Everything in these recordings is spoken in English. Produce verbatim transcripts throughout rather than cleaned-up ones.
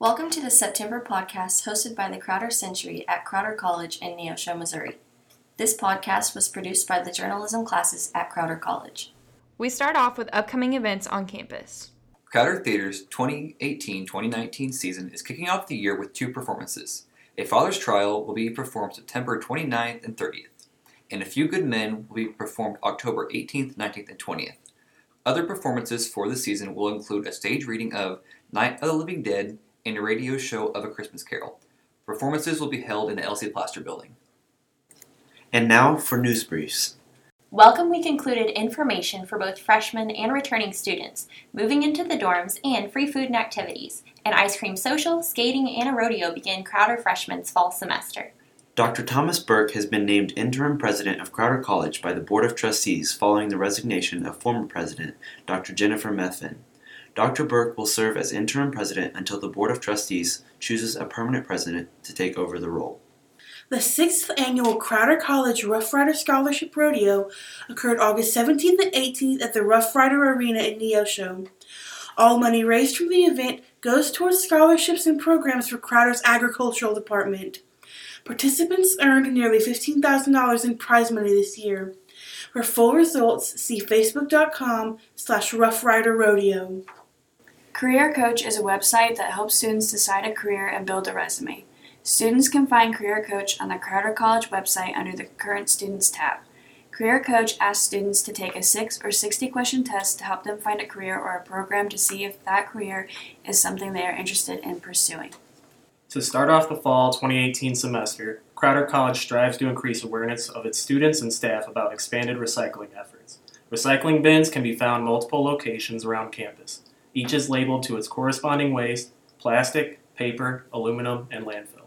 Welcome to the September podcast hosted by the Crowder Century at Crowder College in Neosho, Missouri. This podcast was produced by the journalism classes at Crowder College. We start off with upcoming events on campus. Crowder Theater's twenty eighteen twenty nineteen season is kicking off the year with two performances. A Father's Trial will be performed September twenty-ninth and thirtieth, and A Few Good Men will be performed October eighteenth, nineteenth, and twentieth. Other performances for the season will include a stage reading of Night of the Living Dead and a radio show of A Christmas Carol. Performances will be held in the Elsie Plaster Building. And now for news briefs. Welcome Week included information for both freshmen and returning students, moving into the dorms, and free food and activities. An ice cream social, skating, and a rodeo begin Crowder freshmen's fall semester. Doctor Thomas Burke has been named interim president of Crowder College by the Board of Trustees following the resignation of former president, Doctor Jennifer Methvin. Doctor Burke will serve as interim president until the Board of Trustees chooses a permanent president to take over the role. The sixth annual Crowder College Rough Rider Scholarship Rodeo occurred August seventeenth and eighteenth at the Rough Rider Arena in Neosho. All money raised from the event goes towards scholarships and programs for Crowder's agricultural department. Participants earned nearly fifteen thousand dollars in prize money this year. For full results, see facebook.com slash Rough Rider Rodeo. Career Coach is a website that helps students decide a career and build a resume. Students can find Career Coach on the Crowder College website under the Current Students tab. Career Coach asks students to take a six or sixty question test to help them find a career or a program to see if that career is something they are interested in pursuing. To start off the fall twenty eighteen semester, Crowder College strives to increase awareness of its students and staff about expanded recycling efforts. Recycling bins can be found multiple locations around campus. Each is labeled to its corresponding waste: plastic, paper, aluminum, and landfill.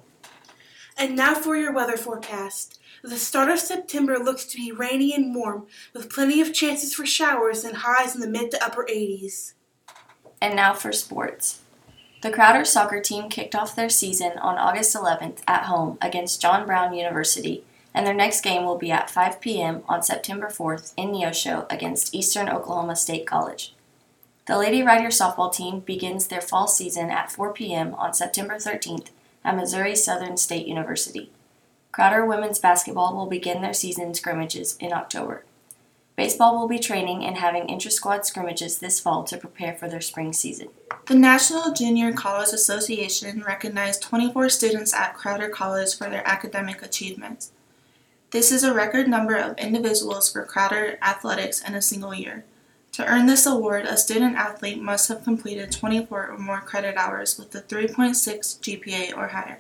And now for your weather forecast. The start of September looks to be rainy and warm, with plenty of chances for showers and highs in the mid to upper eighties. And now for sports. The Crowder soccer team kicked off their season on August eleventh at home against John Brown University, and their next game will be at five p.m. on September fourth in Neosho against Eastern Oklahoma State College. The Lady Rider softball team begins their fall season at four p.m. on September thirteenth at Missouri Southern State University. Crowder women's basketball will begin their season scrimmages in October. Baseball will be training and having intra-squad scrimmages this fall to prepare for their spring season. The National Junior College Association recognized twenty-four students at Crowder College for their academic achievements. This is a record number of individuals for Crowder athletics in a single year. To earn this award, a student-athlete must have completed twenty-four or more credit hours with a three point six G P A or higher.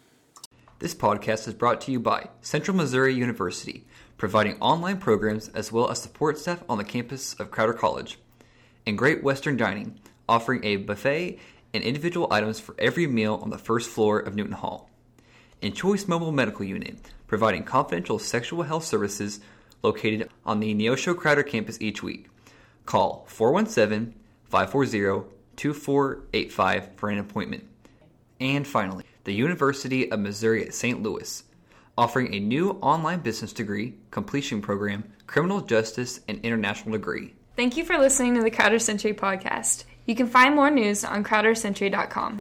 This podcast is brought to you by Central Missouri University, providing online programs as well as support staff on the campus of Crowder College. And Great Western Dining, offering a buffet and individual items for every meal on the first floor of Newton Hall. And Choice Mobile Medical Unit, providing confidential sexual health services located on the Neosho Crowder campus each week. Call four one seven, five four zero, two four eight five for an appointment. And finally, the University of Missouri at Saint Louis, offering a new online business degree, completion program, criminal justice, and international degree. Thank you for listening to the Crowder Century podcast. You can find more news on crowder century dot com.